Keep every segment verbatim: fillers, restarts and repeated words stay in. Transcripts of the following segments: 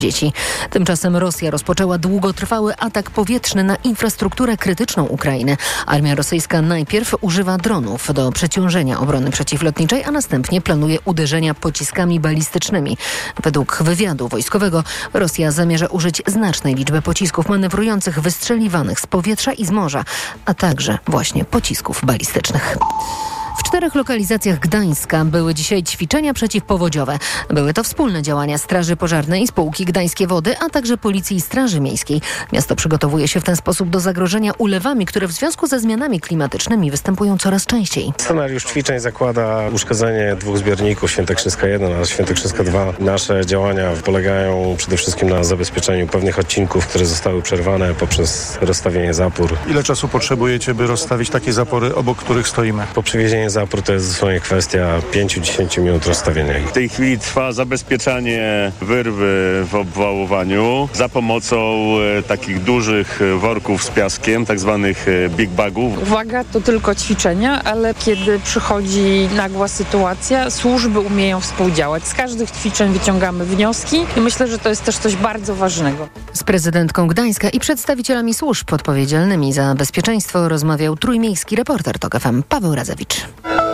dzieci. Tymczasem Rosja rozpoczęła długotrwały atak powietrzny na infrastrukturę krytyczną Ukrainy. Armia rosyjska najpierw używa dronów do przeciążenia obrony przeciwlotniczej, a następnie planuje uderzenia pociskami balistycznymi. Według wywiadu wojskowego Rosja zamierza użyć znacznej liczby pocisków manewrujących wystrzeliwanych z powietrza i z morza, a także właśnie pocisków balistycznych. W czterech lokalizacjach Gdańska były dzisiaj ćwiczenia przeciwpowodziowe. Były to wspólne działania Straży Pożarnej, Spółki Gdańskie Wody, a także Policji i Straży Miejskiej. Miasto przygotowuje się w ten sposób do zagrożenia ulewami, które w związku ze zmianami klimatycznymi występują coraz częściej. Scenariusz ćwiczeń zakłada uszkodzenie dwóch zbiorników, Świętokrzyska jeden oraz Świętokrzyska dwa. Nasze działania polegają przede wszystkim na zabezpieczeniu pewnych odcinków, które zostały przerwane poprzez rozstawienie zapór. Ile czasu potrzebujecie, by rozstawić takie zapory, obok których stoimy? Po przywiezieniu zapór to jest dosłownie kwestia pięć do dziesięciu minut rozstawienia ich. W tej chwili trwa zabezpieczanie wyrwy w obwałowaniu za pomocą e, takich dużych worków z piaskiem, tak zwanych e, big bagów. Uwaga, to tylko ćwiczenia, ale kiedy przychodzi nagła sytuacja, służby umieją współdziałać. Z każdych ćwiczeń wyciągamy wnioski i myślę, że to jest też coś bardzo ważnego. Z prezydentką Gdańska i przedstawicielami służb odpowiedzialnymi za bezpieczeństwo rozmawiał trójmiejski reporter TOK F M Paweł Radzewicz.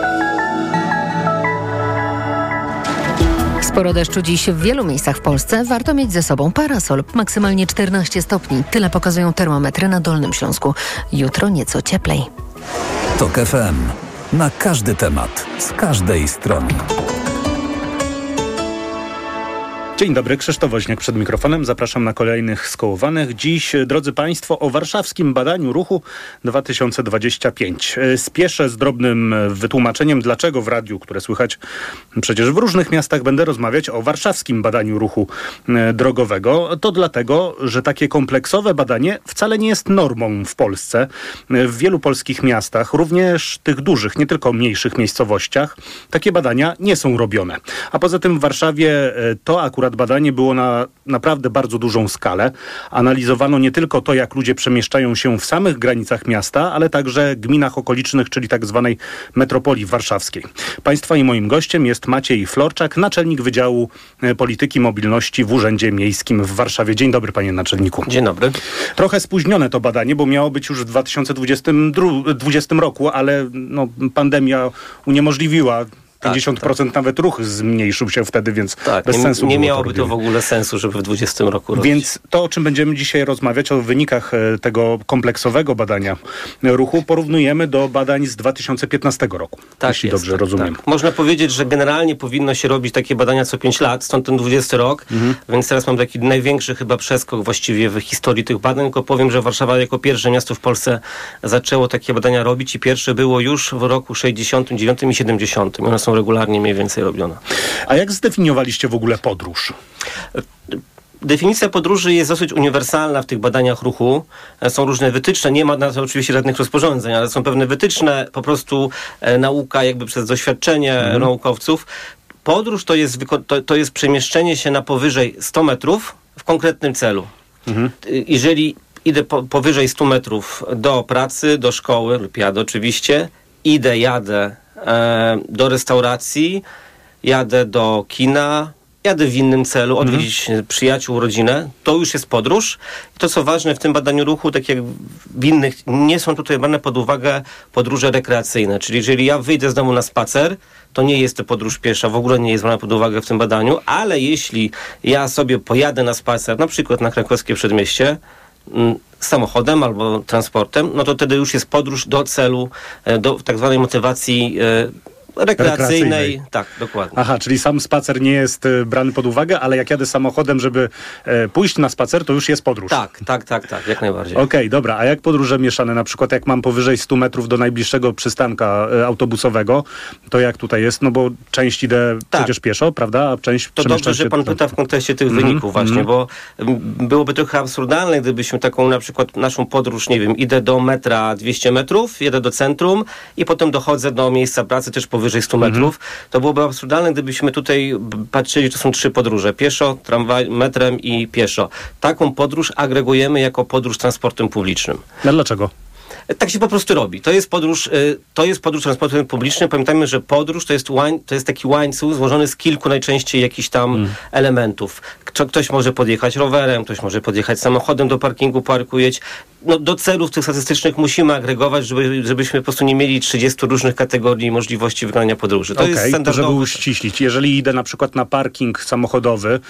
Sporo deszczu dziś w wielu miejscach w Polsce. Warto mieć ze sobą parasol. Maksymalnie czternaście stopni. Tyle pokazują termometry na Dolnym Śląsku. Jutro nieco cieplej. TOK F M. Na każdy temat. Z każdej strony. Dzień dobry, Krzysztof Woźniak przed mikrofonem. Zapraszam na kolejnych skołowanych. Dziś, drodzy Państwo, o warszawskim badaniu ruchu dwa tysiące dwudziestym piątym. Spieszę z drobnym wytłumaczeniem, dlaczego w radiu, które słychać przecież w różnych miastach, będę rozmawiać o warszawskim badaniu ruchu drogowego. To dlatego, że takie kompleksowe badanie wcale nie jest normą w Polsce. W wielu polskich miastach, również tych dużych, nie tylko mniejszych miejscowościach, takie badania nie są robione. A poza tym w Warszawie to akurat badanie było na naprawdę bardzo dużą skalę. Analizowano nie tylko to, jak ludzie przemieszczają się w samych granicach miasta, ale także gminach okolicznych, czyli tak zwanej metropolii warszawskiej. Państwa i moim gościem jest Maciej Florczak, naczelnik Wydziału Polityki Mobilności w Urzędzie Miejskim w Warszawie. Dzień dobry, panie naczelniku. Dzień dobry. Trochę spóźnione to badanie, bo miało być już w dwa tysiące dwudziestym roku, ale no, pandemia uniemożliwiła. pięćdziesiąt procent tak, tak. Nawet ruch zmniejszył się wtedy, więc tak, bez nie, sensu nie było miałoby to, to w ogóle sensu, żeby w dwudziestym roku robić. Więc to, o czym będziemy dzisiaj rozmawiać, o wynikach tego kompleksowego badania ruchu, porównujemy do badań z dwa tysiące piętnastego roku, tak jeśli jest, dobrze tak, rozumiem. Tak. Można powiedzieć, że generalnie powinno się robić takie badania co pięć lat, stąd ten dwudziesty rok, mhm. więc teraz mam taki największy chyba przeskok właściwie w historii tych badań, tylko powiem, że Warszawa jako pierwsze miasto w Polsce zaczęło takie badania robić i pierwsze było już w roku sześćdziesiątym dziewiątym i siedemdziesiątym. One są regularnie mniej więcej robione. A jak zdefiniowaliście w ogóle podróż? Definicja podróży jest dosyć uniwersalna w tych badaniach ruchu. Są różne wytyczne, nie ma na to oczywiście żadnych rozporządzeń, ale są pewne wytyczne, po prostu e, nauka jakby przez doświadczenie mhm. naukowców. Podróż to jest, to, to jest przemieszczenie się na powyżej stu metrów w konkretnym celu. Mhm. Jeżeli idę po, powyżej stu metrów do pracy, do szkoły lub jadę oczywiście, idę, jadę e, do restauracji, jadę do kina, jadę w innym celu, odwiedzić mhm. przyjaciół, rodzinę, to już jest podróż. I to, co ważne w tym badaniu ruchu, tak jak w innych, nie są tutaj brane pod uwagę podróże rekreacyjne. Czyli jeżeli ja wyjdę z domu na spacer, to nie jest to podróż piesza, w ogóle nie jest brana pod uwagę w tym badaniu, ale jeśli ja sobie pojadę na spacer, na przykład na krakowskie przedmieście, samochodem albo transportem, no to wtedy już jest podróż do celu, do tak zwanej motywacji rekreacyjnej. rekreacyjnej. Tak, dokładnie. Aha, czyli sam spacer nie jest e, brany pod uwagę, ale jak jadę samochodem, żeby e, pójść na spacer, to już jest podróż. Tak, tak, tak, tak, jak najbardziej. Okej, okay, dobra, a jak podróże mieszane, na przykład jak mam powyżej stu metrów do najbliższego przystanka e, autobusowego, to jak tutaj jest? No bo część idę tak. przecież pieszo, prawda? A część to dobrze, że pan pyta w kontekście tych mm-hmm. wyników właśnie, mm-hmm. bo byłoby trochę absurdalne, gdybyśmy taką na przykład naszą podróż, nie wiem, idę do metra dwieście metrów, jedę do centrum i potem dochodzę do miejsca pracy też powyżej stu metrów, mm-hmm. to byłoby absurdalne, gdybyśmy tutaj patrzyli, to są trzy podróże. Pieszo, tramwaj, metrem i pieszo. Taką podróż agregujemy jako podróż transportem publicznym. A dlaczego? Tak się po prostu robi. To jest podróż, to jest podróż transportem publicznym. Pamiętajmy, że podróż to jest, łań, to jest taki łańcuch złożony z kilku najczęściej jakichś tam hmm. elementów. Ktoś może podjechać rowerem, ktoś może podjechać samochodem do parkingu, parkujeć. No, do celów tych statystycznych musimy agregować, żeby, żebyśmy po prostu nie mieli trzydziestu różnych kategorii możliwości wykonania podróży. To okay, jest standardowe. To żeby uściślić, jeżeli idę na przykład na parking samochodowy,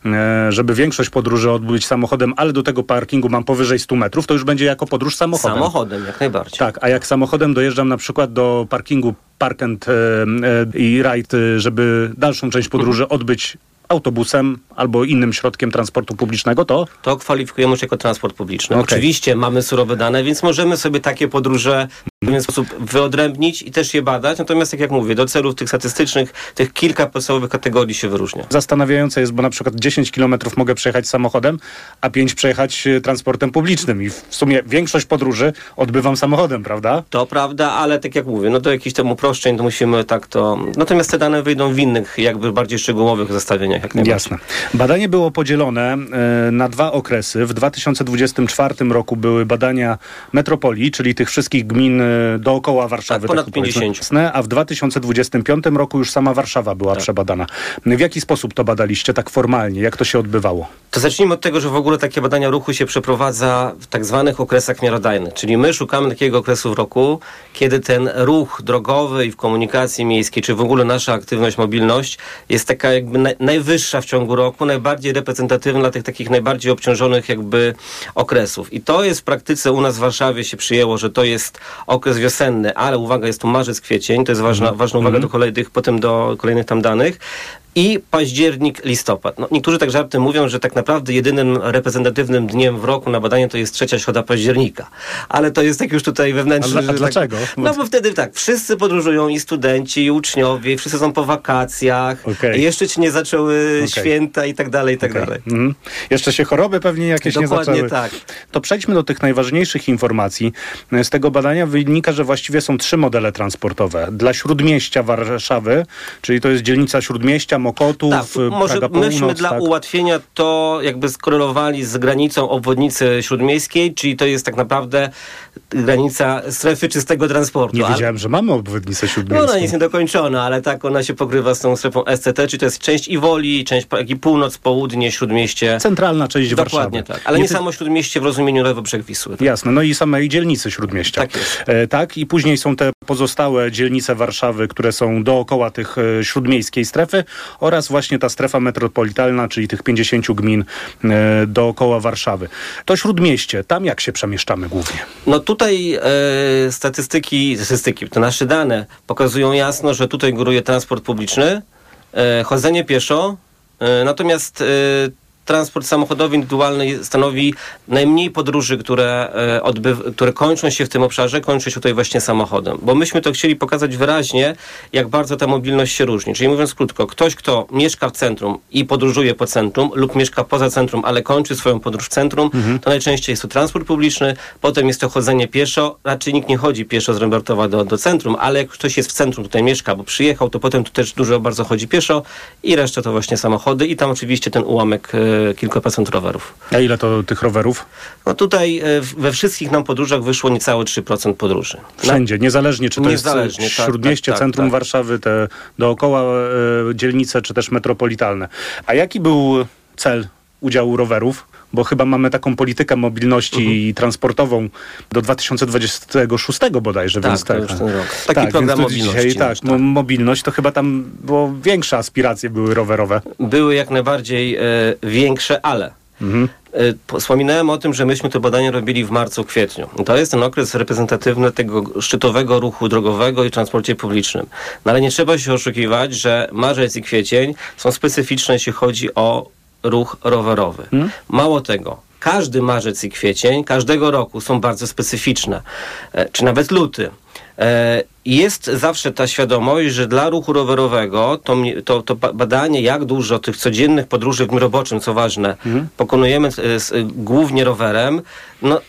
żeby większość podróży odbyć samochodem, ale do tego parkingu mam powyżej stu metrów, to już będzie jako podróż samochodem. Samochodem, jak najbardziej. Tak, a jak samochodem dojeżdżam na przykład do parkingu Park and, e, e, i Ride, żeby dalszą część podróży mhm. odbyć autobusem albo innym środkiem transportu publicznego, to? To kwalifikujemy już jako transport publiczny. Okay. Oczywiście mamy surowe dane, więc możemy sobie takie podróże w pewien sposób wyodrębnić i też je badać. Natomiast, tak jak mówię, do celów tych statystycznych tych kilka podstawowych kategorii się wyróżnia. Zastanawiające jest, bo na przykład dziesięć kilometrów mogę przejechać samochodem, a pięć przejechać transportem publicznym i w sumie większość podróży odbywam samochodem, prawda? To prawda, ale tak jak mówię, no do jakichś tam uproszczeń to musimy tak to... Natomiast te dane wyjdą w innych, jakby bardziej szczegółowych zestawieniach. Jak Jasne. Badanie było podzielone y, na dwa okresy. W dwa tysiące dwudziestym czwartym roku były badania metropolii, czyli tych wszystkich gmin y, dookoła Warszawy. Tak, ponad tak pięćdziesiąt. A w dwa tysiące dwudziestym piątym roku już sama Warszawa była tak. przebadana. W jaki sposób to badaliście tak formalnie? Jak to się odbywało? To zacznijmy od tego, że w ogóle takie badania ruchu się przeprowadza w tak zwanych okresach miarodajnych. Czyli my szukamy takiego okresu w roku, kiedy ten ruch drogowy i w komunikacji miejskiej, czy w ogóle nasza aktywność, mobilność jest taka jakby naj, najwyższa w ciągu roku, najbardziej reprezentatywna dla tych takich najbardziej obciążonych jakby okresów. I to jest w praktyce u nas w Warszawie się przyjęło, że to jest okres wiosenny, ale uwaga, jest tu marzec, kwiecień, to jest ważna, mm. ważna uwaga mm. do kolejnych, potem do kolejnych tam danych. I październik, listopad. No, niektórzy tak żartem mówią, że tak naprawdę jedynym reprezentatywnym dniem w roku na badanie to jest trzecia środa października. Ale to jest tak już tutaj wewnętrzny... A, a dlaczego? Tak, no bo wtedy tak, wszyscy podróżują, i studenci, i uczniowie, wszyscy są po wakacjach, okay. i jeszcze ci nie zaczęły okay. święta i tak dalej, i tak okay. dalej. Mhm. Jeszcze się choroby pewnie jakieś Dokładnie nie zaczęły. tak. To przejdźmy do tych najważniejszych informacji. Z tego badania wynika, że właściwie są trzy modele transportowe. Dla śródmieścia Warszawy, czyli to jest dzielnica śródmieścia, Mokotów, tak, może Praga Północ, myśmy dla tak. ułatwienia to jakby skorelowali z granicą obwodnicy śródmiejskiej, czyli to jest tak naprawdę granica strefy czystego transportu. Nie wiedziałem, ale... że mamy obwodnicę śródmiejską. No ona jest niedokończona, ale tak ona się pokrywa z tą strefą S C T, czyli to jest część Iwoli, część Pragi Północ, Południe, Śródmieście. Centralna część Dokładnie Warszawy. Dokładnie tak, ale nie, nie ty... samo Śródmieście w rozumieniu lewy brzeg Wisły. Tak? Jasne, no i samej dzielnicy Śródmieścia. Tak jest. E, tak, i później są te pozostałe dzielnice Warszawy, które są dookoła tych e, śródmiejskiej strefy oraz właśnie ta strefa metropolitalna, czyli tych pięćdziesięciu gmin e, dookoła Warszawy. To Śródmieście, tam jak się przemieszczamy głównie? No tutaj e, statystyki, statystyki, te nasze dane pokazują jasno, że tutaj góruje transport publiczny, e, chodzenie pieszo, e, natomiast e, transport samochodowy indywidualny stanowi najmniej podróży, które, e, odbyw- które kończą się w tym obszarze, kończą się tutaj właśnie samochodem. Bo myśmy to chcieli pokazać wyraźnie, jak bardzo ta mobilność się różni. Czyli mówiąc krótko, ktoś, kto mieszka w centrum i podróżuje po centrum lub mieszka poza centrum, ale kończy swoją podróż w centrum, mhm. to najczęściej jest to transport publiczny, potem jest to chodzenie pieszo. Raczej nikt nie chodzi pieszo z Rembertowa do, do centrum, ale jak ktoś jest w centrum, tutaj mieszka, bo przyjechał, to potem tu też dużo bardzo chodzi pieszo i reszta to właśnie samochody i tam oczywiście ten ułamek e, kilka procent rowerów. A ile to tych rowerów? No tutaj e, we wszystkich nam podróżach wyszło niecałe trzy procent podróży. Wszędzie, niezależnie czy to niezależnie, jest tak, Śródmieście, tak, tak, centrum tak. Warszawy, te dookoła e, dzielnice, czy też metropolitalne. A jaki był cel udziału rowerów? Bo chyba mamy taką politykę mobilności uh-huh. transportową do dwa tysiące dwudziestego szóstego bodajże. Tak, więc to tak, już ten rok. Taki tak, program mobilności. Dzisiaj, tak, tak. mobilność to chyba tam było większe aspiracje były rowerowe. Były jak najbardziej e, większe, ale mhm. e, wspominałem o tym, że myśmy to badanie robili w marcu, kwietniu. To jest ten okres reprezentatywny tego szczytowego ruchu drogowego i w transporcie publicznym. No ale nie trzeba się oszukiwać, że marzec i kwiecień są specyficzne, jeśli chodzi o ruch rowerowy. Hmm? Mało tego, każdy marzec i kwiecień każdego roku są bardzo specyficzne, e, czy nawet luty. E, jest zawsze ta świadomość, że dla ruchu rowerowego to, to, to badanie, jak dużo tych codziennych podróży w dniu roboczym, co ważne, hmm? pokonujemy e, s, głównie rowerem, no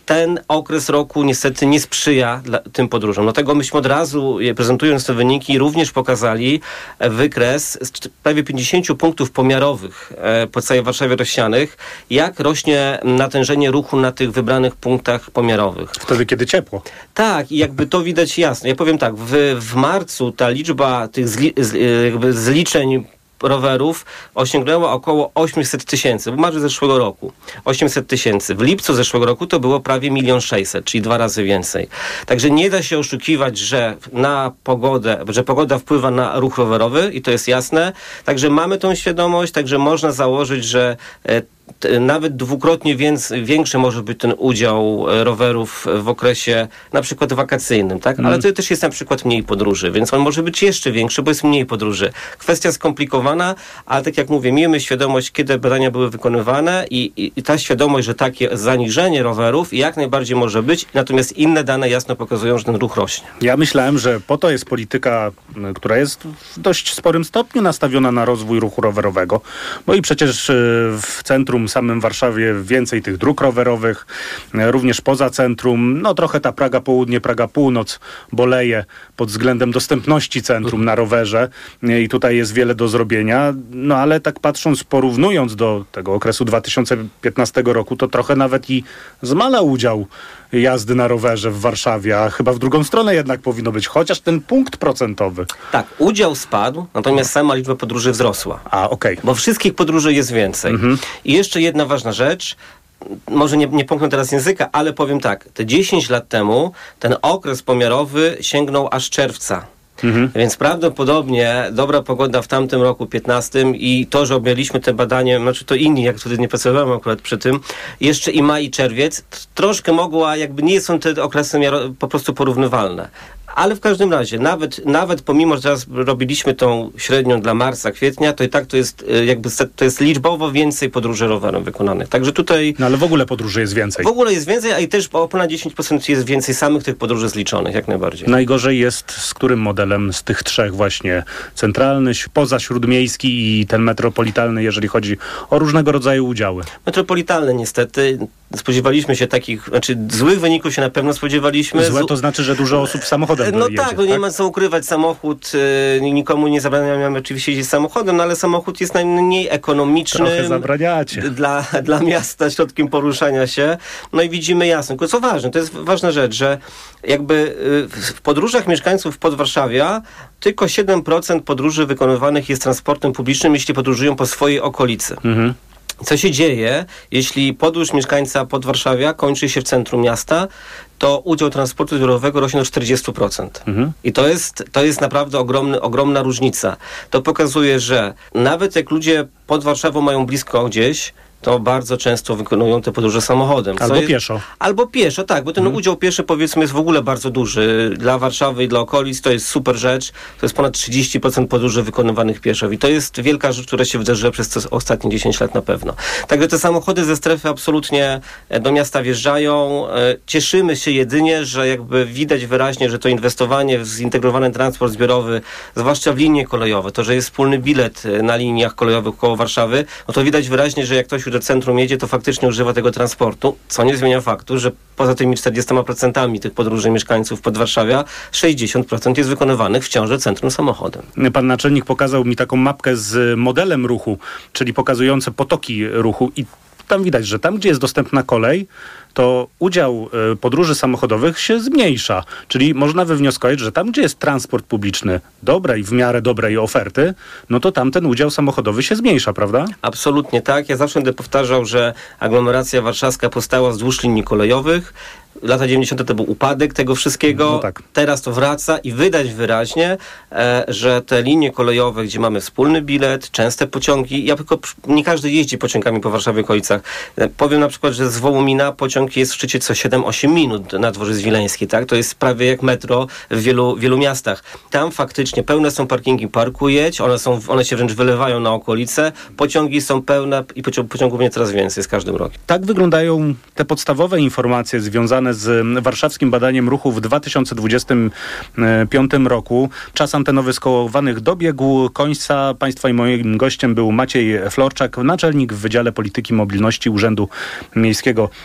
ten okres roku niestety nie sprzyja dla, tym podróżom. Dlatego myśmy od razu, prezentując te wyniki, również pokazali wykres z prawie pięćdziesięciu punktów pomiarowych po całej Warszawie rozsianych, jak rośnie natężenie ruchu na tych wybranych punktach pomiarowych. Wtedy, kiedy ciepło. Tak, i jakby to widać jasno. Ja powiem tak, w, w marcu ta liczba tych zli, z, jakby zliczeń rowerów osiągnęła około osiemset tysięcy, w marcu zeszłego roku. osiemset tysięcy. W lipcu zeszłego roku to było prawie milion sześćset, czyli dwa razy więcej. Także nie da się oszukiwać, że na pogodę, że pogoda wpływa na ruch rowerowy i to jest jasne. Także mamy tą świadomość, także można założyć, że e, t, nawet dwukrotnie więc, większy może być ten udział rowerów w okresie na przykład wakacyjnym, tak? Mm. Ale to też jest na przykład mniej podróży, więc on może być jeszcze większy, bo jest mniej podróży. Kwestia skomplikowana, ale tak jak mówię, miejmy świadomość, kiedy badania były wykonywane i, i, i ta świadomość, że takie zaniżenie rowerów jak najbardziej może być, natomiast inne dane jasno pokazują, że ten ruch rośnie. Ja myślałem, że po to jest polityka, która jest w dość sporym stopniu nastawiona na rozwój ruchu rowerowego, bo i przecież w centrum samym Warszawie więcej tych dróg rowerowych, również poza centrum, no trochę ta Praga Południe, Praga Północ boleje pod względem dostępności centrum na rowerze i tutaj jest wiele do zrobienia, no ale tak patrząc, porównując do tego okresu dwa tysiące piętnastego roku, to trochę nawet i zmalał udział jazdy na rowerze w Warszawie, a chyba w drugą stronę jednak powinno być, chociaż ten punkt procentowy. Tak, udział spadł, natomiast sama liczba podróży wzrosła. A, okej. Okay. Bo wszystkich podróży jest więcej. Mhm. I jeszcze jedna ważna rzecz, może nie, nie pomknę teraz języka, ale powiem tak, te dziesięć lat temu ten okres pomiarowy sięgnął aż czerwca. Mhm. Więc prawdopodobnie dobra pogoda w tamtym roku piętnastym i to, że objęliśmy te badania, znaczy to inni, jak wtedy nie pracowałem akurat przy tym, jeszcze i maj i czerwiec, troszkę mogła, jakby nie są te okresy po prostu porównywalne. Ale w każdym razie, nawet, nawet pomimo, że teraz robiliśmy tą średnią dla marca, kwietnia, to i tak to jest jakby to jest liczbowo więcej podróży rowerem wykonanych. Także tutaj... No ale w ogóle podróży jest więcej. W ogóle jest więcej, a i też o ponad dziesięć procent jest więcej samych tych podróży zliczonych, jak najbardziej. Najgorzej jest z którym modelem z tych trzech właśnie? Centralny, pozaśródmiejski i ten metropolitalny, jeżeli chodzi o różnego rodzaju udziały. Metropolitalny niestety. Spodziewaliśmy się takich, znaczy złych wyników się na pewno spodziewaliśmy. Złe to znaczy, że dużo osób samochodem No jedzie, tak, no nie tak? ma co ukrywać, samochód, yy, nikomu nie zabraniamy oczywiście jeździć samochodem, no ale samochód jest najmniej ekonomiczny. Trochę zabraniacie. Dla, dla miasta środkiem poruszania się. No i widzimy jasno, tylko co ważne, to jest ważna rzecz, że jakby yy, w podróżach mieszkańców Podwarszawia tylko siedem procent podróży wykonywanych jest transportem publicznym, jeśli podróżują po swojej okolicy. Mhm. Co się dzieje, jeśli podróż mieszkańca Podwarszawia kończy się w centrum miasta, to udział transportu zbiorowego rośnie do czterdzieści procent. Mhm. I to jest, to jest naprawdę ogromny, ogromna różnica. To pokazuje, że nawet jak ludzie pod Warszawą mają blisko gdzieś, to bardzo często wykonują te podróże samochodem. Albo jest, pieszo. Albo pieszo, tak, bo ten hmm. udział pieszy powiedzmy jest w ogóle bardzo duży. Dla Warszawy i dla okolic to jest super rzecz. To jest ponad trzydzieści procent podróży wykonywanych pieszo. I to jest wielka rzecz, która się wydarzyła przez te ostatnie dziesięć lat na pewno. Także te samochody ze strefy absolutnie do miasta wjeżdżają. Cieszymy się jedynie, że jakby widać wyraźnie, że to inwestowanie w zintegrowany transport zbiorowy, zwłaszcza w linie kolejowe, to, że jest wspólny bilet na liniach kolejowych koło Warszawy, no to widać wyraźnie, że jak ktoś do centrum jedzie, to faktycznie używa tego transportu, co nie zmienia faktu, że poza tymi czterdziestoma procentami tych podróży mieszkańców Podwarszawia, sześćdziesiąt procent jest wykonywanych w ciąży centrum samochodem. Pan naczelnik pokazał mi taką mapkę z modelem ruchu, czyli pokazujące potoki ruchu i tam widać, że tam, gdzie jest dostępna kolej, to udział y, podróży samochodowych się zmniejsza. Czyli można wywnioskować, że tam, gdzie jest transport publiczny dobrej, w miarę dobrej oferty, no to tam ten udział samochodowy się zmniejsza, prawda? Absolutnie tak. Ja zawsze będę powtarzał, że aglomeracja warszawska powstała wzdłuż linii kolejowych. Lata dziewięćdziesiąte to był upadek tego wszystkiego. No tak. Teraz to wraca i widać wyraźnie, e, że te linie kolejowe, gdzie mamy wspólny bilet, częste pociągi, ja tylko nie każdy jeździ pociągami po Warszawie i okolicach. E, powiem na przykład, że z Wołomina pociąg jest w szczycie co siedem osiem minut na Dworzec Wileński, tak? To jest prawie jak metro w wielu, wielu miastach. Tam faktycznie pełne są parkingi, parkujeć, one, są, one się wręcz wylewają na okolice, pociągi są pełne i pociąg, pociągów nie coraz więcej z każdym rokiem. Tak wyglądają te podstawowe informacje związane z warszawskim badaniem ruchu w dwa tysiące dwudziestym piątym roku. Czas antenowy skołowanych dobiegł końca. Państwa i moim gościem był Maciej Florczak, naczelnik w Wydziale Polityki Mobilności Urzędu Miejskiego w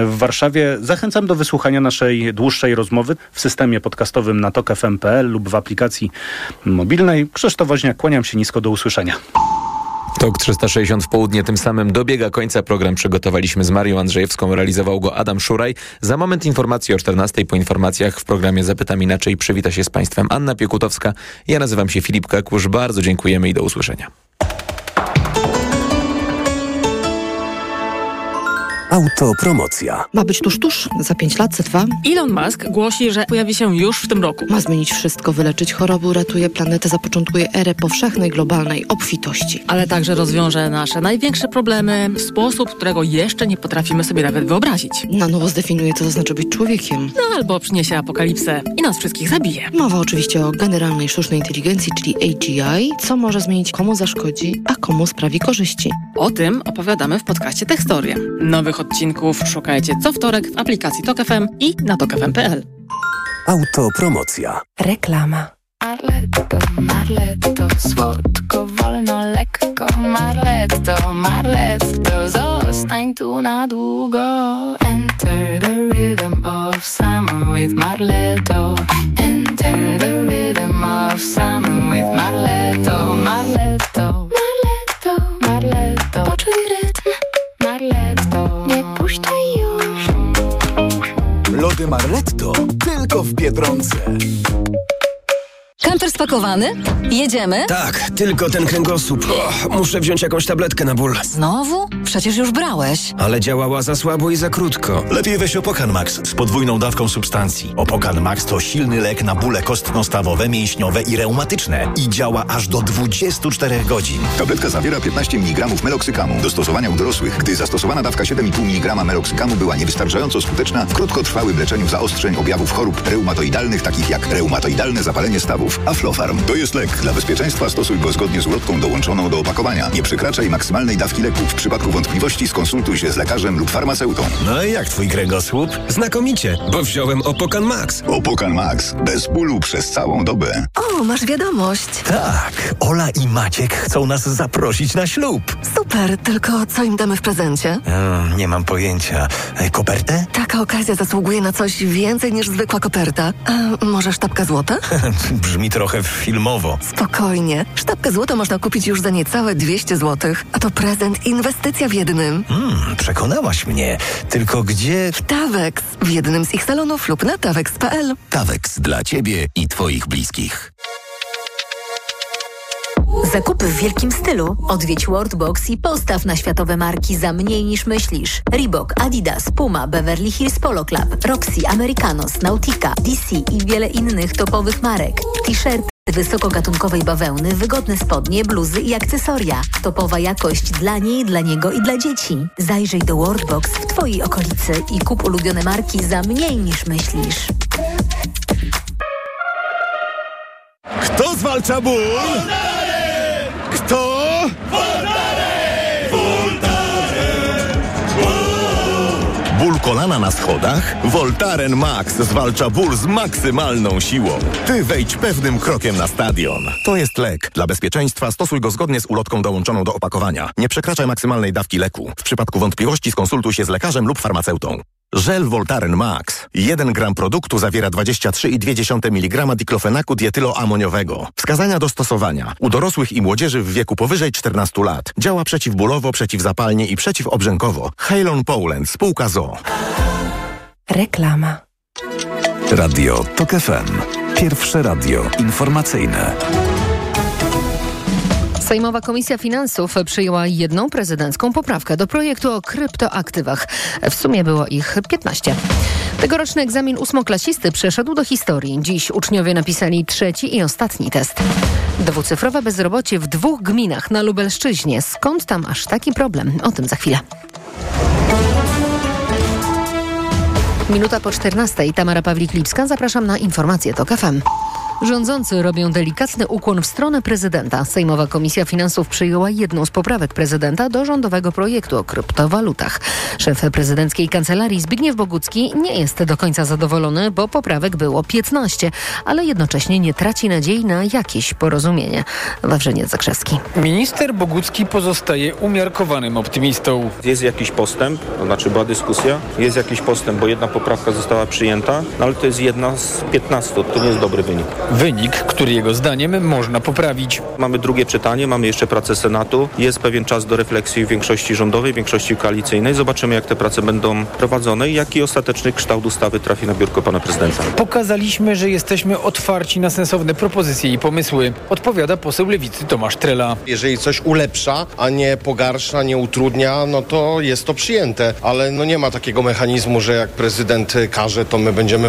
w Warszawie. Zachęcam do wysłuchania naszej dłuższej rozmowy w systemie podcastowym na tok f m kropka p l lub w aplikacji mobilnej. Krzysztof Woźniak, kłaniam się nisko, do usłyszenia. Tok trzysta sześćdziesiąt w południe tym samym dobiega końca. Program przygotowaliśmy z Marią Andrzejewską, realizował go Adam Szuraj. Za moment informacje o czternastej. Po informacjach w programie Zapytam Inaczej przywita się z Państwem Anna Piekutowska. Ja nazywam się Filip Kakusz. Bardzo dziękujemy i do usłyszenia. Autopromocja. Ma być tuż, tuż, za pięć lat, za dwa. Elon Musk głosi, że pojawi się już w tym roku. Ma zmienić wszystko, wyleczyć choroby, uratuje planetę, zapoczątkuje erę powszechnej, globalnej obfitości. Ale także rozwiąże nasze największe problemy w sposób, którego jeszcze nie potrafimy sobie nawet wyobrazić. Na nowo zdefiniuje, co to znaczy być człowiekiem. No albo przyniesie apokalipsę i nas wszystkich zabije. Mowa oczywiście o generalnej sztucznej inteligencji, czyli A G I, co może zmienić, komu zaszkodzi, a komu sprawi korzyści. O tym opowiadamy w podcaście Techstoria. Nowych odcinków szukajcie co wtorek w aplikacji Tok F M i na tok f m kropka p l. Autopromocja. Reklama. Marletto, Marletto, słodko, wolno, lekko. Marletto, Marletto, zostań tu na długo. Enter the rhythm of summer with Marletto. Enter the rhythm of summer with Marletto. Marletto, Marletto, Marletto, poczuj rytm. Marletto, nie puszczaj już. Lody Marletto tylko w Biedronce. Kamper spakowany? Jedziemy? Tak, tylko ten kręgosłup. O, muszę wziąć jakąś tabletkę na ból. Znowu? Przecież już brałeś. Ale działała za słabo i za krótko. Lepiej weź Opokan Max z podwójną dawką substancji. Opokan Max to silny lek na bóle kostno-stawowe, mięśniowe i reumatyczne. I działa aż do dwudziestu czterech godzin. Tabletka zawiera piętnaście miligramów meloksykamu. Do stosowania u dorosłych, gdy zastosowana dawka siedem i pół miligrama meloksykamu była niewystarczająco skuteczna w krótkotrwałym leczeniu zaostrzeń objawów chorób reumatoidalnych, takich jak reumatoidalne zapalenie stawów. Aflofarm to jest lek. Dla bezpieczeństwa stosuj go zgodnie z ulotką dołączoną do opakowania. Nie przekraczaj maksymalnej dawki leku. W przypadku wątpliwości skonsultuj się z lekarzem lub farmaceutą. No i jak twój kręgosłup? Znakomicie, bo wziąłem Opokan Max. Opokan Max. Bez bólu przez całą dobę. O, masz wiadomość. Tak, Ola i Maciek chcą nas zaprosić na ślub. Super, tylko co im damy w prezencie? Hmm, nie mam pojęcia. E, kopertę? Taka okazja zasługuje na coś więcej niż zwykła koperta. A może sztabka złota? Brzmi trochę filmowo. Spokojnie. Sztabkę złota można kupić już za niecałe dwieście złotych. A to prezent, inwestycja w jednym. Hmm, przekonałaś mnie. Tylko gdzie? W Tawex. W jednym z ich salonów lub na tawex kropka p l. Tawex dla ciebie i twoich bliskich. Zakupy w wielkim stylu. Odwiedź Worldbox i postaw na światowe marki za mniej niż myślisz. Reebok, Adidas, Puma, Beverly Hills Polo Club, Roxy, Americanos, Nautica, D C i wiele innych topowych marek. T-shirty wysokogatunkowej bawełny, wygodne spodnie, bluzy i akcesoria. Topowa jakość dla niej, dla niego i dla dzieci. Zajrzyj do Worldbox w twojej okolicy i kup ulubione marki za mniej niż myślisz. Kto zwalcza ból? Kto? Voltaren! Voltaren! Ból kolana na schodach? Voltaren Max zwalcza ból z maksymalną siłą. Ty wejdź pewnym krokiem na stadion. To jest lek. Dla bezpieczeństwa stosuj go zgodnie z ulotką dołączoną do opakowania. Nie przekraczaj maksymalnej dawki leku. W przypadku wątpliwości skonsultuj się z lekarzem lub farmaceutą. Żel Voltaren Max. jeden gram produktu zawiera dwadzieścia trzy i dwie dziesiąte miligrama diklofenaku dietyloamoniowego. Wskazania do stosowania. U dorosłych i młodzieży w wieku powyżej czternastu lat. Działa przeciwbólowo, przeciwzapalnie i przeciwobrzękowo. Halon Poland, spółka z o o. Reklama. Radio Tok F M. Pierwsze radio informacyjne. Sejmowa Komisja Finansów przyjęła jedną prezydencką poprawkę do projektu o kryptoaktywach. W sumie było ich piętnaście. Tegoroczny egzamin ósmoklasisty przeszedł do historii. Dziś uczniowie napisali trzeci i ostatni test. Dwucyfrowe bezrobocie w dwóch gminach na Lubelszczyźnie. Skąd tam aż taki problem? O tym za chwilę. Minuta po czternastej. Tamara Pawlik-Lipska. Zapraszam na informacje Tok F M. Rządzący robią delikatny ukłon w stronę prezydenta. Sejmowa Komisja Finansów przyjęła jedną z poprawek prezydenta do rządowego projektu o kryptowalutach. Szef prezydenckiej kancelarii Zbigniew Bogucki nie jest do końca zadowolony, bo poprawek było piętnaście, ale jednocześnie nie traci nadziei na jakieś porozumienie. Wawrzyniec Zakrzewski. Minister Bogucki pozostaje umiarkowanym optymistą. Jest jakiś postęp, to znaczy była dyskusja, jest jakiś postęp, bo jedna poprawka została przyjęta, no ale to jest jedna z piętnastu, to nie jest dobry wynik. Wynik, który jego zdaniem można poprawić. Mamy drugie czytanie, mamy jeszcze pracę Senatu, jest pewien czas do refleksji w większości rządowej, w większości koalicyjnej. Zobaczymy, jak te prace będą prowadzone i jaki ostateczny kształt ustawy trafi na biurko pana prezydenta. Pokazaliśmy, że jesteśmy otwarci na sensowne propozycje i pomysły, odpowiada poseł Lewicy Tomasz Trela. Jeżeli coś ulepsza, a nie pogarsza, nie utrudnia, no to jest to przyjęte, ale no nie ma takiego mechanizmu, że jak prezydent każe, to my będziemy